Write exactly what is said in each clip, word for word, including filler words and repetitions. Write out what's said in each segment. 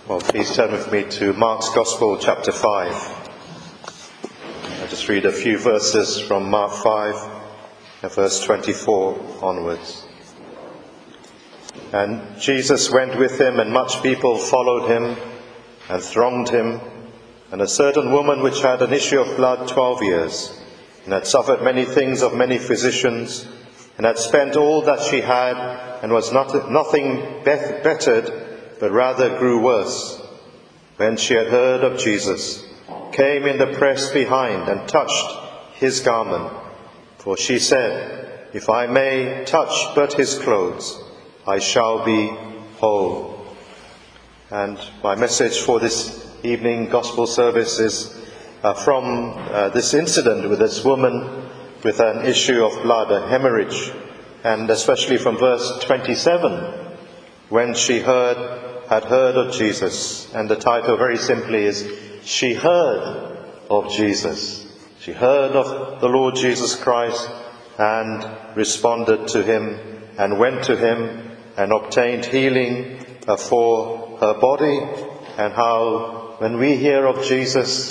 Well, please turn with me to Mark's Gospel, chapter five. I'll just read a few verses from Mark five, verse twenty-four onwards. And Jesus went with him, and much people followed him and thronged him. And a certain woman which had an issue of blood twelve years, and had suffered many things of many physicians, and had spent all that she had, and was not, nothing bettered, but rather grew worse, when she had heard of Jesus, came in the press behind and touched his garment. For she said, "If I may touch but his clothes, I shall be whole." And my message for this evening gospel service is uh, from uh, this incident with this woman with an issue of blood, a hemorrhage, and especially from verse twenty-seven, when she heard had heard of Jesus. And the title very simply is, She Heard of Jesus. She heard of the Lord Jesus Christ and responded to him and went to him and obtained healing for her body. And how when we hear of Jesus,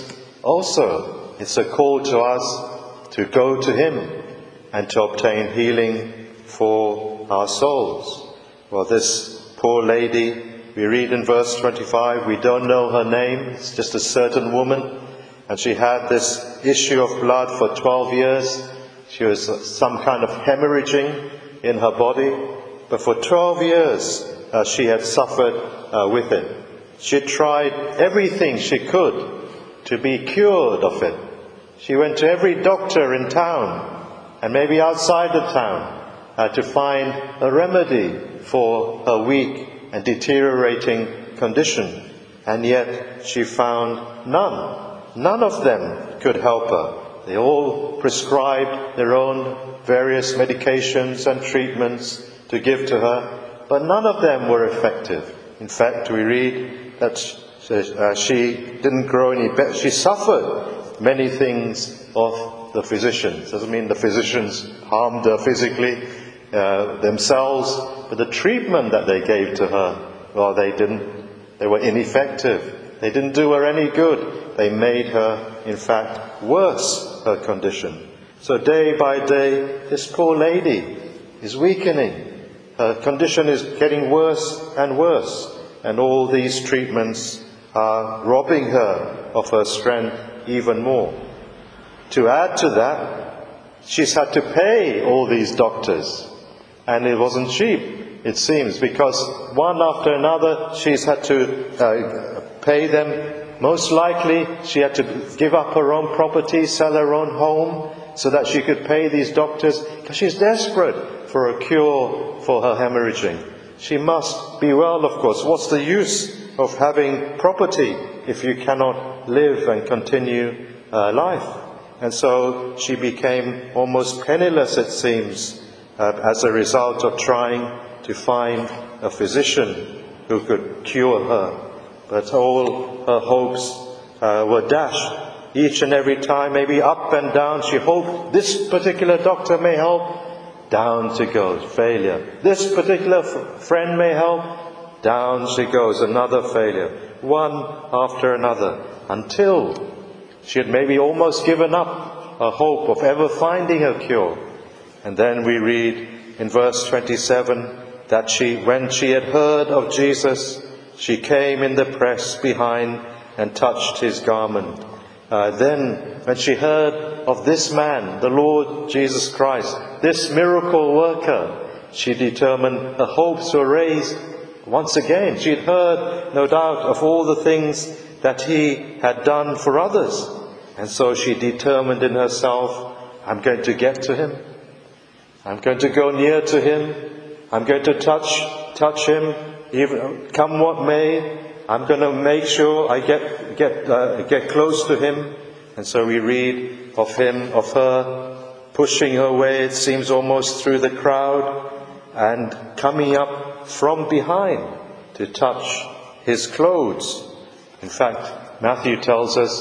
also it's a call to us to go to him and to obtain healing for our souls. Well, this poor lady, we read in verse twenty-five, we don't know her name, it's just a certain woman, and she had this issue of blood for twelve years. She was some kind of hemorrhaging in her body, but for twelve years uh, she had suffered uh, with it. She tried everything she could to be cured of it. She went to every doctor in town, and maybe outside of town, uh, to find a remedy for her weak and deteriorating condition, and yet she found none. None of them could help her. They all prescribed their own various medications and treatments to give to her, but none of them were effective. In fact, we read that she didn't grow any better. She suffered many things of the physicians. Doesn't mean the physicians harmed her physically uh, themselves, but the treatment that they gave to her, well, they didn't, they were ineffective. They didn't do her any good. They made her, in fact, worse, her condition. So day by day, this poor lady is weakening. Her condition is getting worse and worse. And all these treatments are robbing her of her strength even more. To add to that, she's had to pay all these doctors. And it wasn't cheap, it seems, because one after another she's had to uh, pay them. Most likely she had to give up her own property, sell her own home, so that she could pay these doctors, because she's desperate for a cure for her hemorrhaging. She must be well, of course. What's the use of having property if you cannot live and continue uh, life? And so she became almost penniless, it seems, Uh, as a result of trying to find a physician who could cure her. But all her hopes uh, were dashed each and every time, maybe up and down. She hoped this particular doctor may help. Down she goes, failure. This particular f- friend may help. Down she goes, another failure. One after another, until she had maybe almost given up a hope of ever finding a cure. And then we read in verse twenty-seven that she, when she had heard of Jesus, she came in the press behind and touched his garment. Uh, then when she heard of this man, the Lord Jesus Christ, this miracle worker, she determined her hopes were raised once again. She had heard, no doubt, of all the things that he had done for others. And so she determined in herself, I'm going to get to him. I'm going to go near to him. I'm going to touch touch him, even come what may. I'm going to make sure I get get uh, get close to him. And so we read of him, of her, pushing her way, it seems almost through the crowd, and coming up from behind to touch his clothes. In fact, Matthew tells us,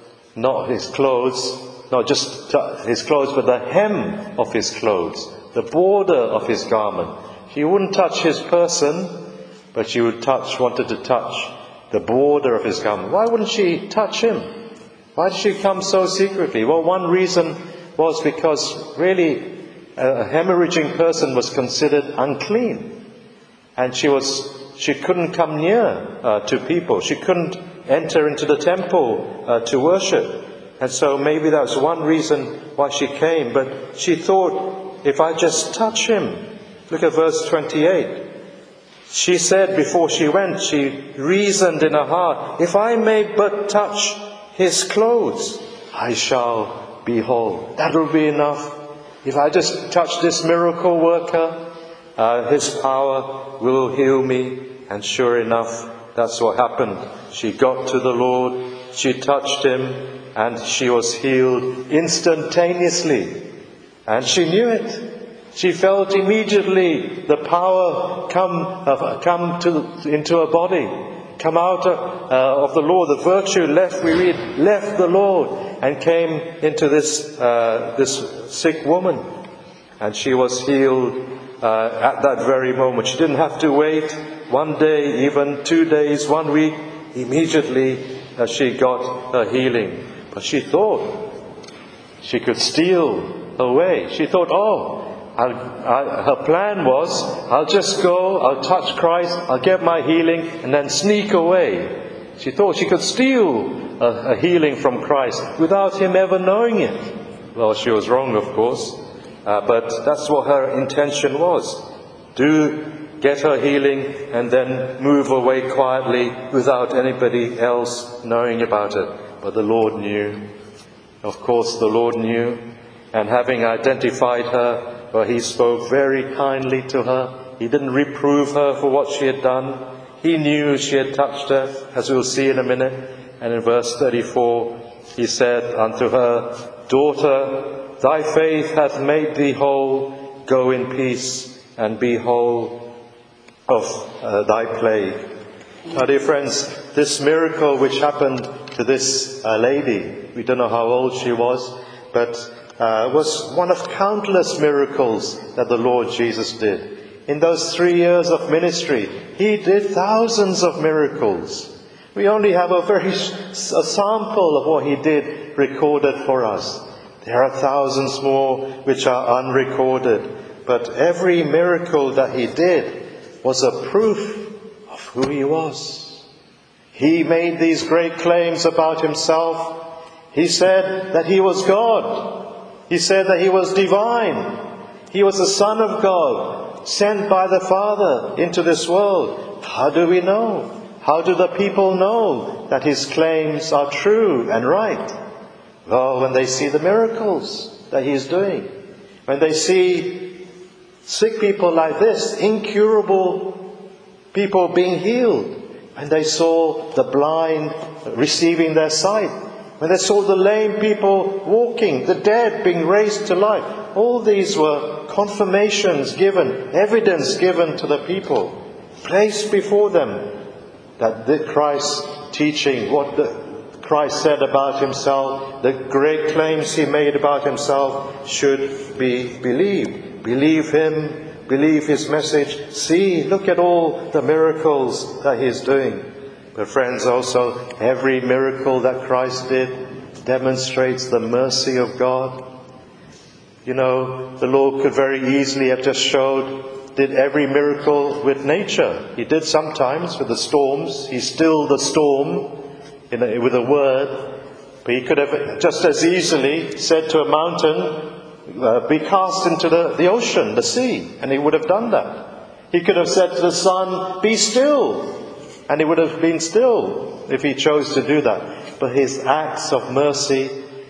not his clothes, not just his clothes, but the hem of his clothes, the border of his garment. She wouldn't touch his person, but she would touch, wanted to touch the border of his garment. Why wouldn't she touch him? Why did she come so secretly? Well, one reason was because really a hemorrhaging person was considered unclean. And she was she couldn't come near uh, to people. She couldn't enter into the temple uh, to worship. And so maybe that was one reason why she came. But she thought, if I just touch him. Look at verse twenty-eight. She said before she went, she reasoned in her heart, if I may but touch his clothes, I shall be whole. That'll be enough. If I just touch this miracle worker, uh, his power will heal me. And sure enough, that's what happened. She got to the Lord, she touched him, and she was healed instantaneously. And she knew it. She felt immediately the power come uh, come to into her body, come out of, uh, of the Lord. The virtue left, we read, left the Lord and came into this uh, this sick woman, and she was healed uh, at that very moment. She didn't have to wait one day, even two days, one week. Immediately uh, she got her healing. But she thought she could steal her way. She thought, oh. I'll, I, her plan was, I'll just go, I'll touch Christ, I'll get my healing, and then sneak away. She thought she could steal a, a healing from Christ without him ever knowing it. Well, she was wrong, of course, uh, but that's what her intention was. Do get her healing and then move away quietly without anybody else knowing about it. But the Lord knew. Of course, the Lord knew, and having identified her, well, he spoke very kindly to her. He didn't reprove her for what she had done. He knew she had touched her, as we'll see in a minute. And in verse thirty-four, he said unto her, Daughter, thy faith hath made thee whole. Go in peace and be whole of uh, thy plague. Now, dear friends, this miracle which happened to this uh, lady, we don't know how old she was, but Uh, was one of countless miracles that the Lord Jesus did. In those three years of ministry, he did thousands of miracles. We only have a very a sample of what he did recorded for us. There are thousands more which are unrecorded. But every miracle that he did was a proof of who he was. He made these great claims about himself. He said that he was God. He said that he was divine. He was the Son of God, sent by the Father into this world. How do we know? How do the people know that his claims are true and right? Well, when they see the miracles that he is doing. When they see sick people like this, incurable people being healed. When they saw the blind receiving their sight. When they saw the lame people walking, the dead being raised to life. All these were confirmations given, evidence given to the people, placed before them, that the Christ's teaching, what the Christ said about himself, the great claims he made about himself should be believed. Believe him, believe his message. See, look at all the miracles that he is doing. But friends, also, every miracle that Christ did demonstrates the mercy of God. You know, the Lord could very easily have just showed, did every miracle with nature. He did sometimes with the storms. He stilled the storm in a, with a word. But he could have just as easily said to a mountain, uh, be cast into the, the ocean, the sea. And he would have done that. He could have said to the sun, be still. And he would have been still if he chose to do that. But his acts of mercy,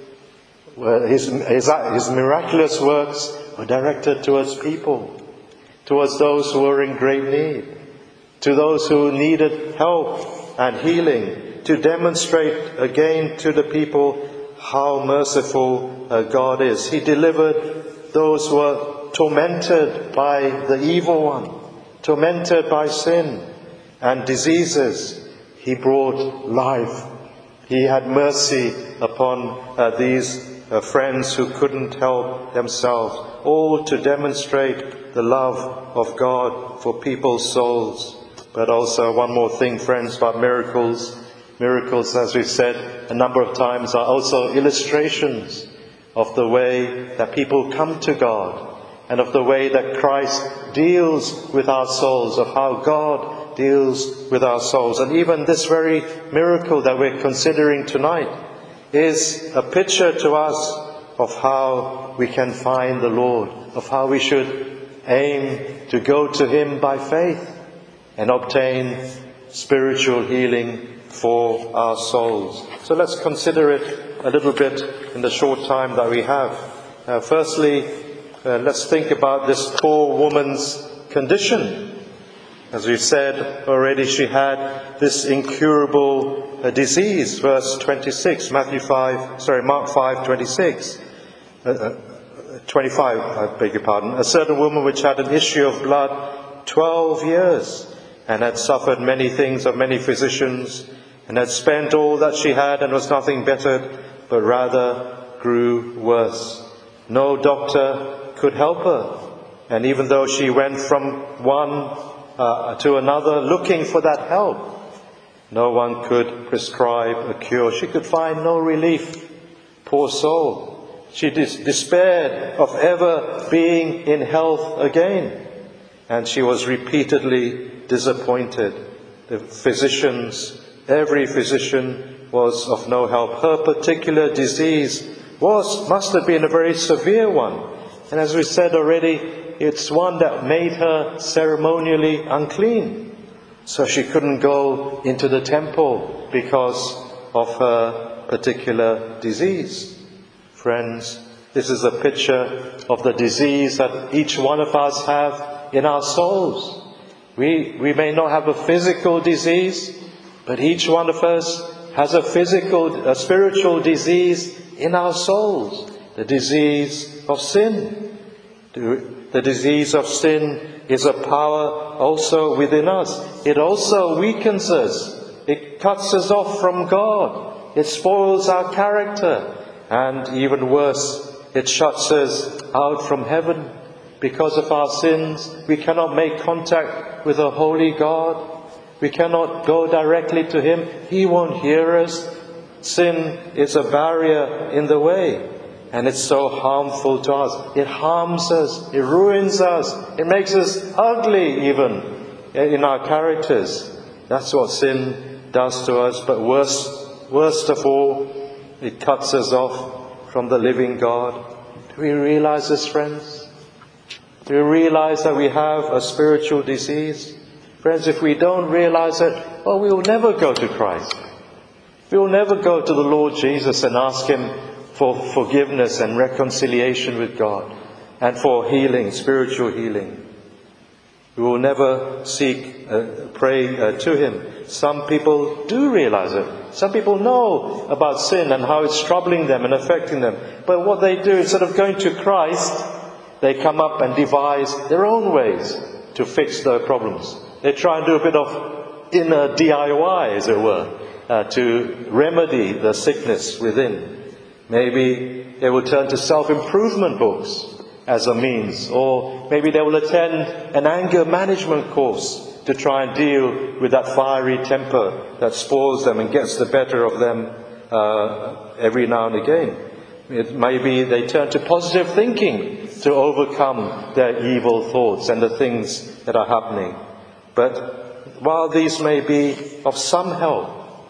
his, his, his miraculous works were directed towards people, towards those who were in great need, to those who needed help and healing, to demonstrate again to the people how merciful uh, God is. He delivered those who were tormented by the evil one, tormented by sin and diseases. He brought life. He had mercy upon uh, these uh, friends who couldn't help themselves, all to demonstrate the love of God for people's souls. But also one more thing, friends, about miracles. Miracles, as we've said a number of times, are also illustrations of the way that people come to God and of the way that Christ deals with our souls, of how God deals with our souls. And even this very miracle that we're considering tonight is a picture to us of how we can find the Lord, of how we should aim to go to Him by faith and obtain spiritual healing for our souls. So let's consider it a little bit in the short time that we have. Uh, firstly, uh, let's think about this poor woman's condition. As we've said already, she had this incurable uh, disease. Verse twenty-six, Matthew five, sorry, Mark five, twenty-six. Uh, uh, twenty-five, I beg your pardon. A certain woman which had an issue of blood twelve years, and had suffered many things of many physicians, and had spent all that she had, and was nothing bettered, but rather grew worse. No doctor could help her, and even though she went from one uh, to another looking for that help, no one could prescribe a cure. She could find no relief. Poor soul. She dis- despaired of ever being in health again, and she was repeatedly disappointed. The physicians, every physician was of no help. Her particular disease was, must have been a very severe one. And as we said already, it's one that made her ceremonially unclean. So she couldn't go into the temple because of her particular disease. Friends, this is a picture of the disease that each one of us have in our souls. We, we may not have a physical disease, but each one of us has a physical, a spiritual disease in our souls. The disease of sin. The, the disease of sin is a power also within us. It also weakens us. It cuts us off from God. It spoils our character. And even worse, it shuts us out from heaven. Because of our sins, we cannot make contact with a holy God. We cannot go directly to Him. He won't hear us. Sin is a barrier in the way. And it's so harmful to us. It harms us. It ruins us. It makes us ugly even in our characters. That's what sin does to us. But worst, worst of all, it cuts us off from the living God. Do we realize this, friends? Do we realize that we have a spiritual disease? Friends, if we don't realize it, well, we will never go to Christ. We will never go to the Lord Jesus and ask Him for forgiveness and reconciliation with God and for healing, spiritual healing. We will never seek, uh, pray uh, to Him. Some people do realize it. Some people know about sin and how it's troubling them and affecting them. But what they do, instead of going to Christ, they come up and devise their own ways to fix their problems. They try and do a bit of inner D I Y, as it were, uh, to remedy the sickness within. Maybe they will turn to self-improvement books as a means, or maybe they will attend an anger management course to try and deal with that fiery temper that spoils them and gets the better of them uh, every now and again. It maybe they turn to positive thinking to overcome their evil thoughts and the things that are happening. But while these may be of some help,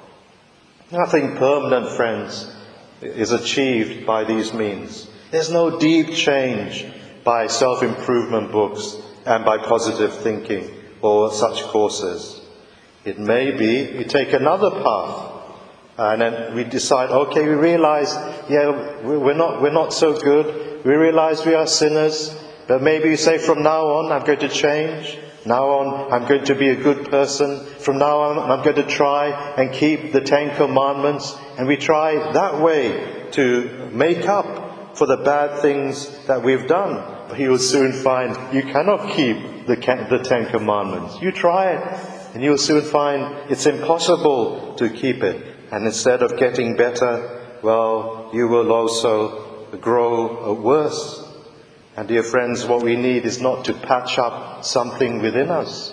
nothing permanent, friends, is achieved by these means. There's no deep change by self-improvement books and by positive thinking or such courses. It may be we take another path and then we decide, okay, we realize, yeah, we're not, we're not so good. We realize we are sinners, but maybe we say from now on I'm going to change. Now on, I'm going to be a good person. From now on, I'm going to try and keep the Ten Commandments. And we try that way to make up for the bad things that we've done. But you will soon find you cannot keep the, the Ten Commandments. You try it, and you will soon find it's impossible to keep it. And instead of getting better, well, you will also grow worse. And dear friends, what we need is not to patch up something within us.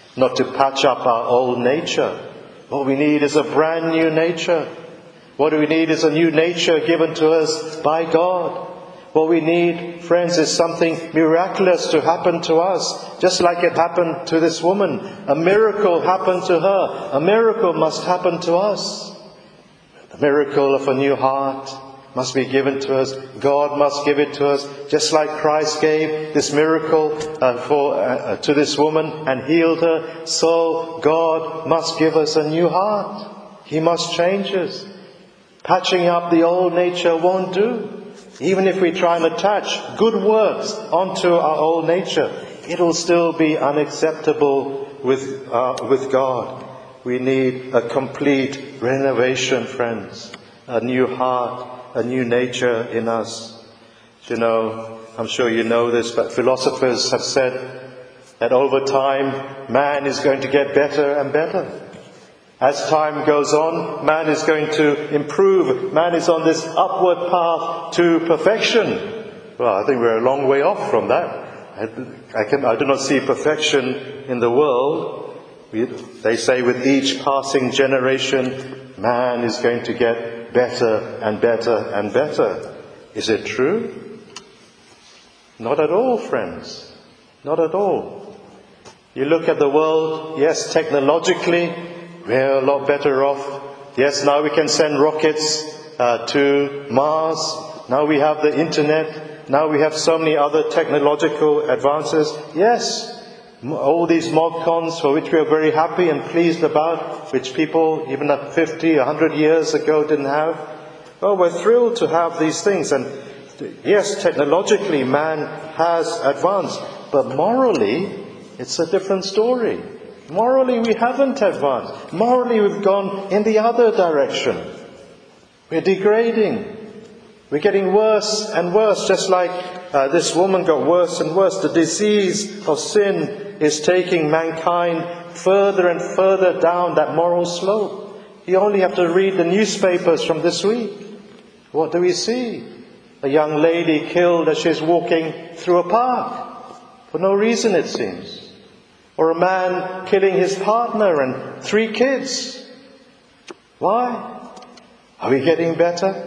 not to patch up our old nature. What we need is a brand new nature. What we need is a new nature given to us by God. What we need, friends, is something miraculous to happen to us, just like it happened to this woman. A miracle happened to her. A miracle must happen to us. The miracle of a new heart must be given to us. God must give it to us, just like Christ gave this miracle uh, for uh, to this woman and healed her. So God must give us a new heart. He must change us. Patching up the old nature won't do. Even if we try and attach good works onto our old nature, it'll still be unacceptable with uh, with God. We need a complete renovation, friends. A new heart, a new nature in us. You know, I'm sure you know this, but philosophers have said that over time, man is going to get better and better. As time goes on, man is going to improve. Man is on this upward path to perfection. Well, I think we're a long way off from that. I, I, can, I do not see perfection in the world. We, they say with each passing generation, man is going to get better and better and better. Is it true? Not at all, friends. Not at all. You look at the world, yes, technologically, we're a lot better off. Yes, now we can send rockets uh, to Mars. Now we have the internet. Now we have so many other technological advances. Yes, all these mod cons for which we are very happy and pleased about, which people even at fifty, a hundred years ago didn't have. Well, we're thrilled to have these things. And yes, technologically man has advanced. But morally, it's a different story. Morally, we haven't advanced. Morally, we've gone in the other direction. We're degrading. We're getting worse and worse, just like uh, this woman got worse and worse. The disease of sin is taking mankind further and further down that moral slope. You only have to read the newspapers from this week. What do we see? A young lady killed as she's walking through a park. For no reason, it seems. Or a man killing his partner and three kids. Why? Are we getting better?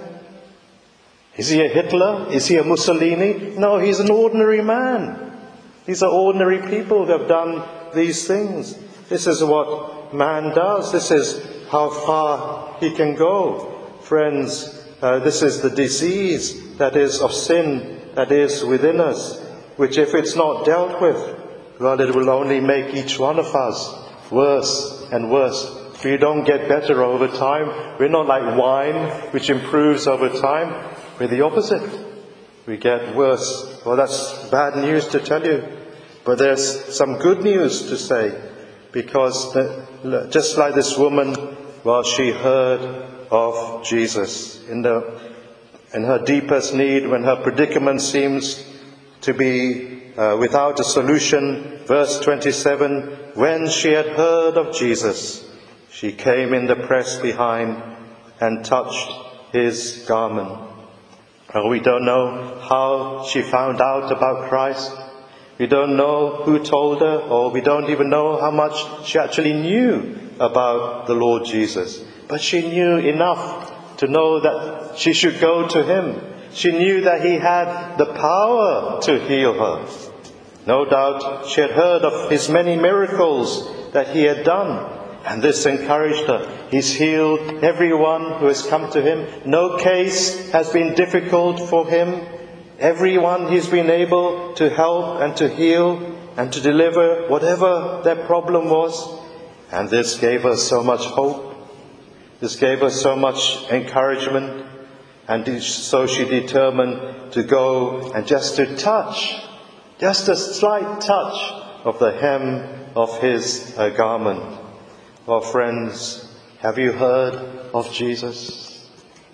Is he a Hitler? Is he a Mussolini? No, he's an ordinary man. These are ordinary people who have done these things. This is what man does. This is how far he can go. Friends, uh, this is the disease that is of sin that is within us, which if it's not dealt with, well, it will only make each one of us worse and worse. We don't get better over time. We're not like wine, which improves over time. We're the opposite. We get worse. Well, that's bad news to tell you. But there's some good news to say. Because the, just like this woman, well, she heard of Jesus. In, the, in her deepest need, when her predicament seems to be Uh, without a solution, verse twenty-seven, when she had heard of Jesus, she came in the press behind and touched his garment. Oh, we don't know how she found out about Christ. We don't know who told her, or we don't even know how much she actually knew about the Lord Jesus. But she knew enough to know that she should go to him. She knew that he had the power to heal her. No doubt she had heard of his many miracles that he had done, and this encouraged her. He's healed everyone who has come to him. No case has been difficult for him. Everyone he's been able to help and to heal and to deliver whatever their problem was. And this gave her so much hope. This gave her so much encouragement. And so she determined to go and just to touch, just a slight touch of the hem of his uh, garment. Oh, friends, have you heard of Jesus?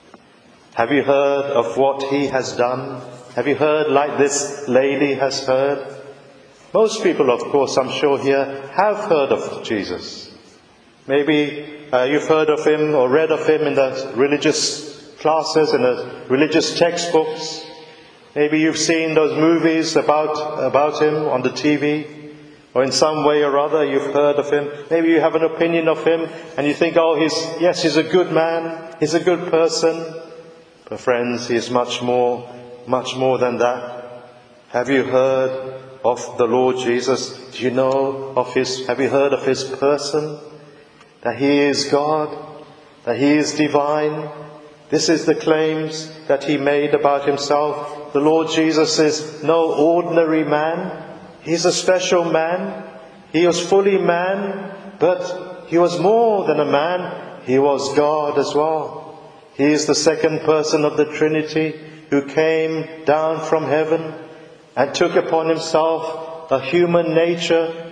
Have you heard of what he has done? Have you heard like this lady has heard? Most people, of course, I'm sure here, have heard of Jesus. Maybe uh, you've heard of him or read of him in the religious classes and the religious textbooks. Maybe you've seen those movies about about him on the T V. Or in some way or other you've heard of him. Maybe you have an opinion of him and you think, oh, he's, yes, he's a good man, he's a good person. But friends, he is much more, much more than that. Have you heard of the Lord Jesus? Do you know of his, have you heard of his person? That he is God, that he is divine. This is the claims that he made about himself. The Lord Jesus is no ordinary man. He's a special man. He was fully man, but he was more than a man. He was God as well. He is the second person of the Trinity who came down from heaven and took upon himself a human nature.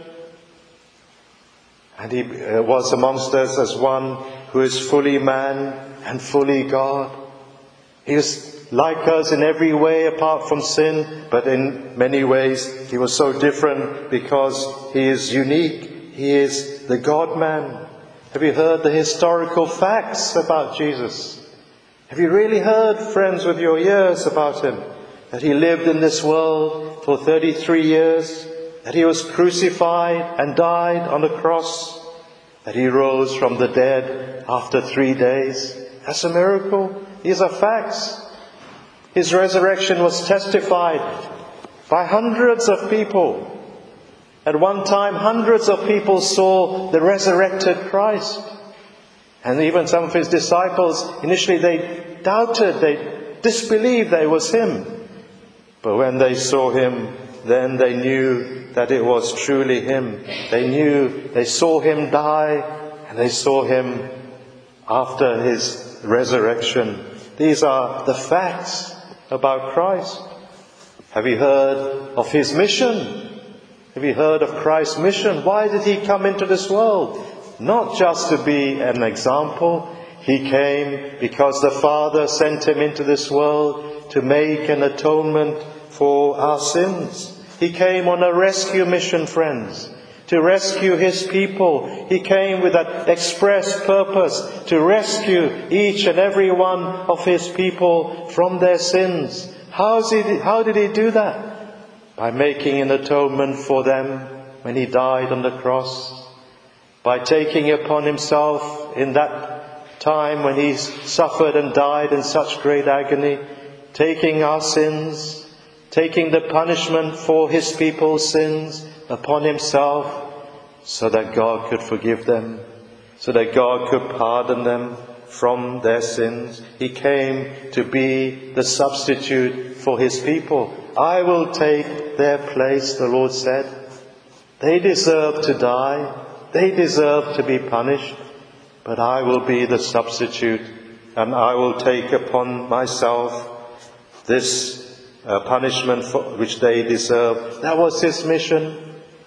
And he was amongst us as one who is fully man and fully God. He was like us in every way apart from sin, but in many ways he was so different because he is unique. He is the God-man. Have you heard the historical facts about Jesus? Have you really heard, friends, with your ears about him? That he lived in this world for thirty-three years, that he was crucified and died on the cross, that he rose from the dead after three days. That's a miracle. These are facts. His resurrection was testified by hundreds of people. At one time, hundreds of people saw the resurrected Christ. And even some of his disciples, initially they doubted, they disbelieved that it was him. But when they saw him, then they knew that it was truly him. They knew, they saw him die, and they saw him after his resurrection. These are the facts about Christ. Have you heard of his mission? Have you heard of Christ's mission? Why did he come into this world? Not just to be an example. He came because the Father sent him into this world to make an atonement for our sins. He came on a rescue mission, friends, to rescue his people. He came with that express purpose to rescue each and every one of his people from their sins. How is he, how did he do that? By making an atonement for them when he died on the cross. By taking upon himself in that time when he suffered and died in such great agony, taking our sins, taking the punishment for his people's sins upon himself, so that God could forgive them, so that God could pardon them from their sins. He came to be the substitute for his people. I will take their place, the Lord said. They deserve to die. They deserve to be punished. But I will be the substitute, and I will take upon myself this uh, punishment for which they deserve. That was his mission.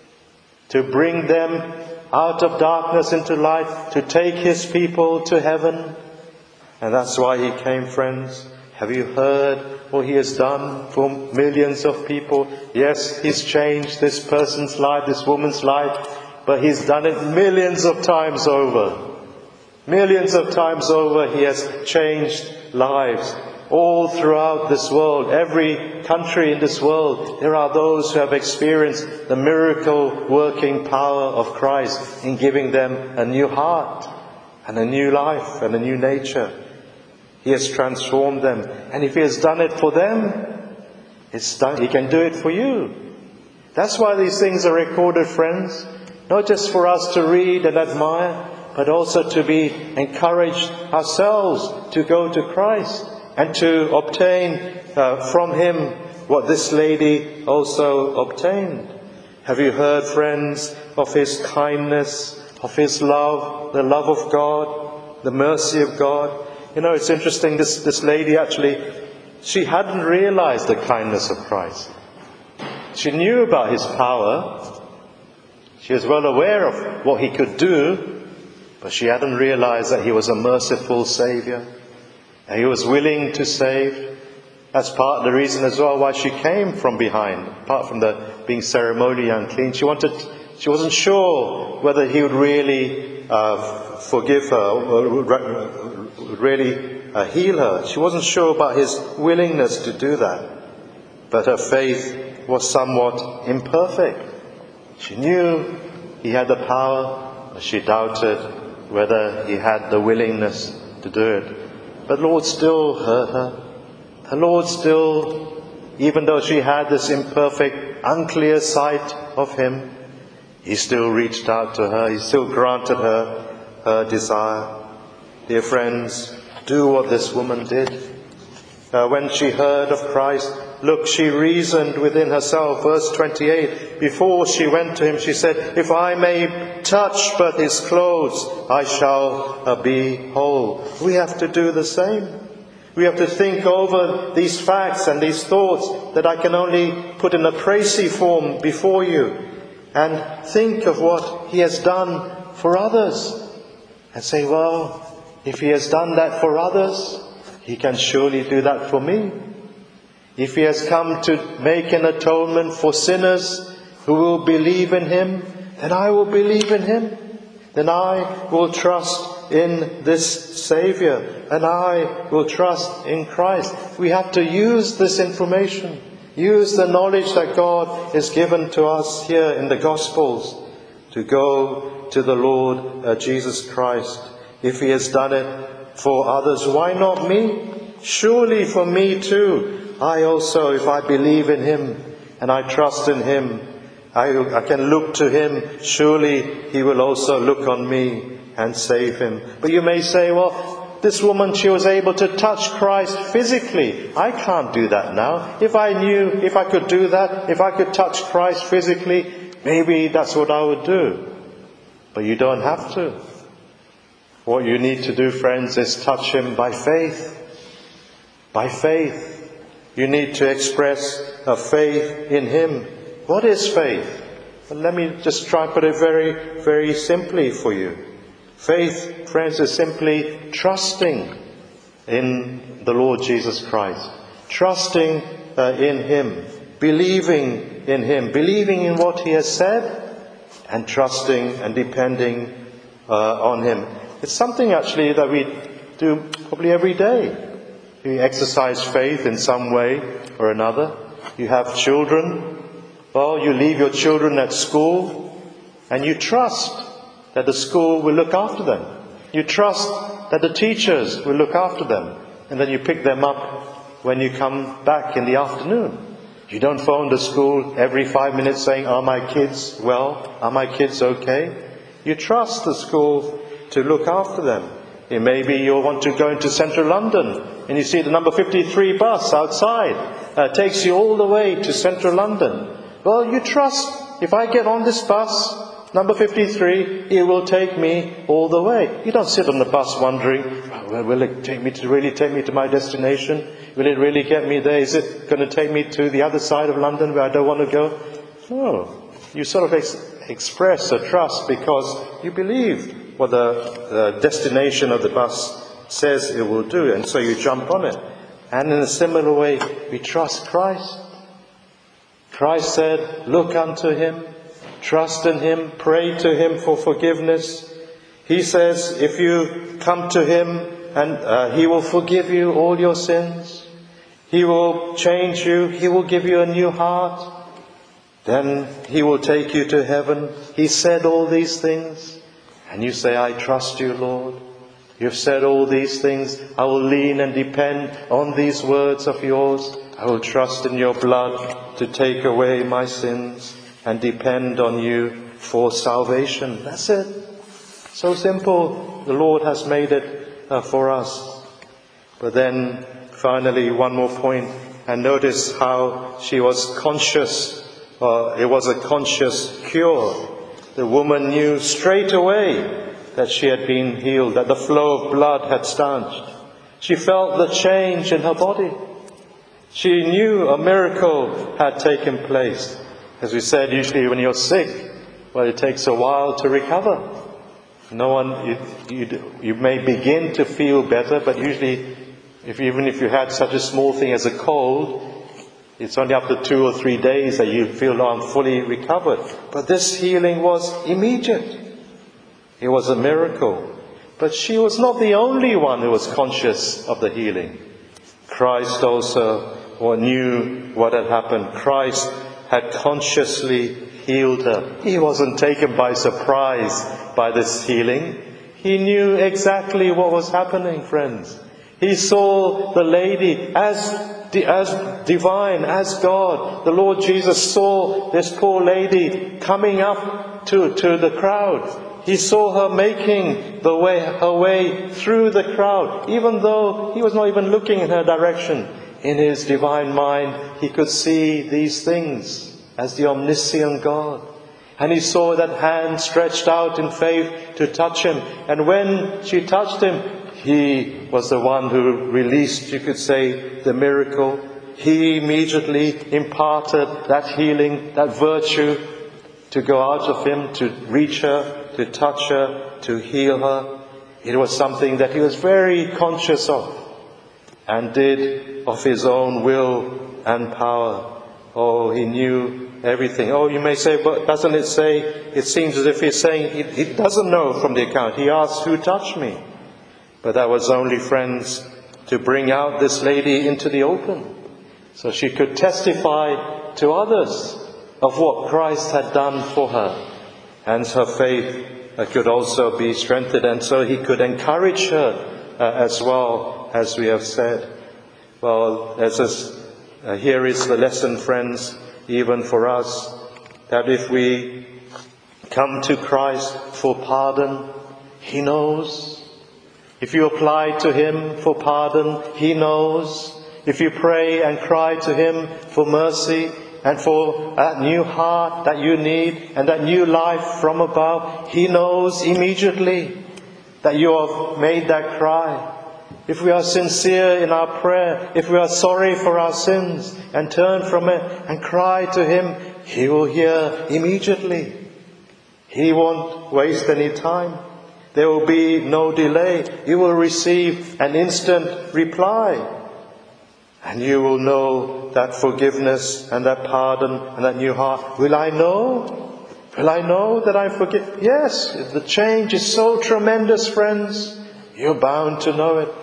To bring them out of darkness into light, to take his people to heaven. And that's why he came, friends. Have you heard what he has done for millions of people? Yes, he's changed this person's life, this woman's life, but he's done it millions of times over. Millions of times over he has changed lives. All throughout this world, every country in this world, there are those who have experienced the miracle working power of Christ in giving them a new heart and a new life and a new nature. He has transformed them. And if he has done it for them, it's done, he can do it for you. That's why these things are recorded, friends. Not just for us to read and admire, but also to be encouraged ourselves to go to Christ and to obtain uh, from him what this lady also obtained. Have you heard, friends, of his kindness, of his love, the love of God, the mercy of God? You know, it's interesting, this, this lady actually, she hadn't realized the kindness of Christ. She knew about his power. She was well aware of what he could do, but she hadn't realized that he was a merciful Saviour. And he was willing to save. That's part of the reason as well why she came from behind, apart from the being ceremonially unclean. She wanted, she wasn't sure whether he would really uh, forgive her, or would really uh, heal her. She wasn't sure about his willingness to do that. But her faith was somewhat imperfect. She knew he had the power, but she doubted whether he had the willingness to do it. But the Lord still heard her. The Lord still, even though she had this imperfect, unclear sight of him, he still reached out to her. He still granted her her desire. Dear friends, do what this woman did. Uh, when she heard of Christ, look, she reasoned within herself. Verse twenty-eight, before she went to him, she said, if I may touch but his clothes, I shall uh, be whole. We have to do the same. We have to think over these facts and these thoughts that I can only put in a précis form before you, and think of what he has done for others. And say, well, if he has done that for others, he can surely do that for me. If he has come to make an atonement for sinners who will believe in him, then I will believe in him. Then I will trust in this Saviour, and I will trust in Christ. We have to use this information, use the knowledge that God has given to us here in the Gospels to go to the Lord uh, Jesus Christ. If he has done it for others, why not me? Surely for me too. I also, if I believe in him and I trust in him, I, I can look to him. Surely he will also look on me and save him. But you may say, well, this woman, she was able to touch Christ physically. I can't do that now. If I knew, if I could do that, if I could touch Christ physically, maybe that's what I would do. But you don't have to. What you need to do, friends, is touch him by faith. By faith. You need to express a faith in him. What is faith? Well, let me just try and put it very, very simply for you. Faith, friends, is simply trusting in the Lord Jesus Christ. Trusting uh, in him. Believing in him. Believing in what he has said. And trusting and depending uh, on him. It's something actually that we do probably every day. You exercise faith in some way or another. You have children. Well, you leave your children at school and you trust that the school will look after them. You trust that the teachers will look after them. And then you pick them up when you come back in the afternoon. You don't phone the school every five minutes saying, are my kids well? Are my kids okay? You trust the school to look after them. It may be you want to go into central London and you see the number fifty-three bus outside. Uh, takes you all the way to central London. Well, you trust, if I get on this bus, number fifty-three, it will take me all the way. You don't sit on the bus wondering, well, will it take me to really take me to my destination? Will it really get me there? Is it going to take me to the other side of London where I don't want to go? No. You sort of ex- express a trust because you believe what the uh, destination of the bus says it will do, and so you jump on it. And in a similar way, we trust Christ. Christ said, look unto him, trust in him, pray to him for forgiveness. He says, if you come to him, and uh, he will forgive you all your sins. He will change you. He will give you a new heart. Then he will take you to heaven. He said all these things. And you say, I trust you, Lord. You've said all these things. I will lean and depend on these words of yours. I will trust in your blood to take away my sins and depend on you for salvation. That's it. So simple. The Lord has made it uh, for us. But then finally, one more point. And notice how she was conscious. Uh, it was a conscious cure. The woman knew straight away that she had been healed, that the flow of blood had stanched. She felt the change in her body. She knew a miracle had taken place. As we said, usually when you're sick, well, it takes a while to recover. No one, you, you, you may begin to feel better, but usually, if even if you had such a small thing as a cold, it's only after two or three days that you feel, oh, I'm fully recovered. But this healing was immediate. It was a miracle. But she was not the only one who was conscious of the healing. Christ also knew what had happened. Christ had consciously healed her. He wasn't taken by surprise by this healing. He knew exactly what was happening, friends. He saw the lady as, as divine, as God. The Lord Jesus saw this poor lady coming up to, to the crowd. He saw her making the way, her way through the crowd, even though he was not even looking in her direction. In his divine mind, he could see these things as the omniscient God. And he saw that hand stretched out in faith to touch him. And when she touched him, he was the one who released, you could say, the miracle. He immediately imparted that healing, that virtue to go out of him, to reach her, to touch her, to heal her. It was something that he was very conscious of and did of his own will and power. Oh, he knew everything. Oh, you may say, but doesn't it say, it seems as if he's saying he, he doesn't know from the account. He asked, who touched me? But that was only, friends, to bring out this lady into the open, so she could testify to others of what Christ had done for her. And her faith uh, could also be strengthened, and so he could encourage her uh, as well, as we have said. Well, as this, uh, here is the lesson, friends, even for us, that if we come to Christ for pardon, he knows. If you apply to him for pardon, he knows. If you pray and cry to him for mercy and for that new heart that you need and that new life from above, he knows immediately that you have made that cry. If we are sincere in our prayer, if we are sorry for our sins and turn from it and cry to him, he will hear immediately. He won't waste any time. There will be no delay. You will receive an instant reply. And you will know that forgiveness and that pardon and that new heart. Will I know? Will I know that I forgive? Yes, the change is so tremendous, friends. You're bound to know it.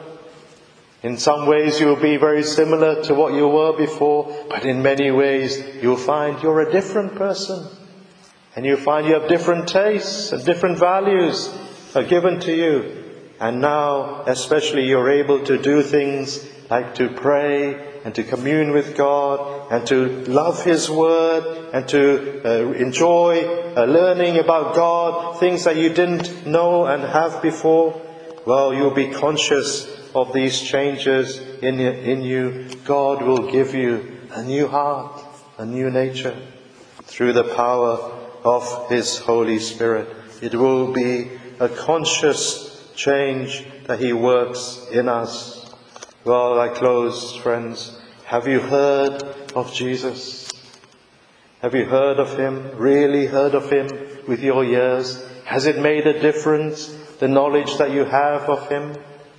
In some ways you will be very similar to what you were before, but in many ways you'll find you're a different person. And you'll find you have different tastes and different values are given to you. And now, especially, you're able to do things like to pray and to commune with God and to love his word and to uh, enjoy uh, learning about God, things that you didn't know and have before. Well, you'll be conscious of these changes in, in you. God will give you a new heart, a new nature through the power of his Holy Spirit. It will be a conscious change that he works in us. Well, I close, friends. Have you heard of Jesus? Have you heard of him? Really heard of him with your ears? Has it made a difference, the knowledge that you have of him?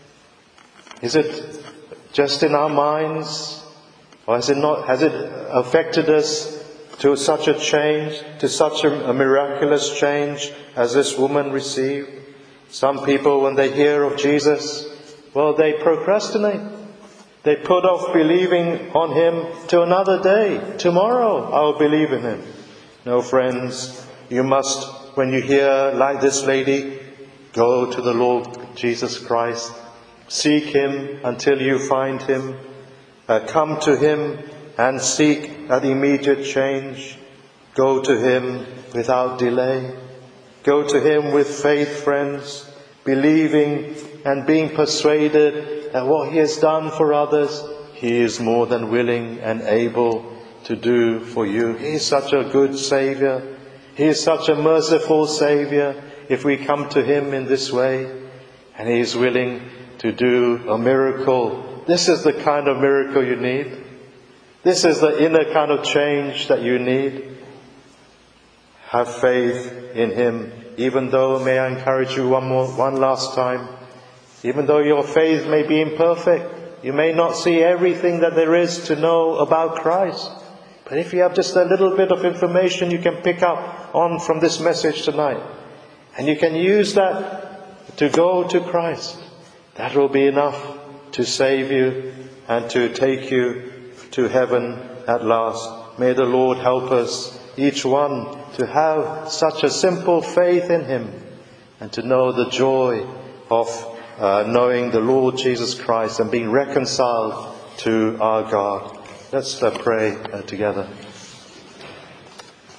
Is it just in our minds? Or has it not, has it affected us to such a change, to such a, a miraculous change as this woman received? Some people, when they hear of Jesus, well, they procrastinate. They put off believing on him to another day. Tomorrow I'll believe in him. No, friends, you must, when you hear like this lady, go to the Lord Jesus Christ. Seek him until you find him. Uh, come to him and seek that immediate change. Go to him without delay. Go to him with faith, friends, believing and being persuaded that what he has done for others, he is more than willing and able to do for you. He is such a good Saviour. He is such a merciful Saviour if we come to him in this way. And he is willing to do a miracle. This is the kind of miracle you need. This is the inner kind of change that you need. Have faith in him. Even though, may I encourage you one more, one last time, even though your faith may be imperfect, you may not see everything that there is to know about Christ. But if you have just a little bit of information you can pick up on from this message tonight, and you can use that to go to Christ, that will be enough to save you and to take you to heaven at last. May the Lord help us, each one, to have such a simple faith in him and to know the joy of uh, knowing the Lord Jesus Christ and being reconciled to our God. Let's uh, pray uh, together.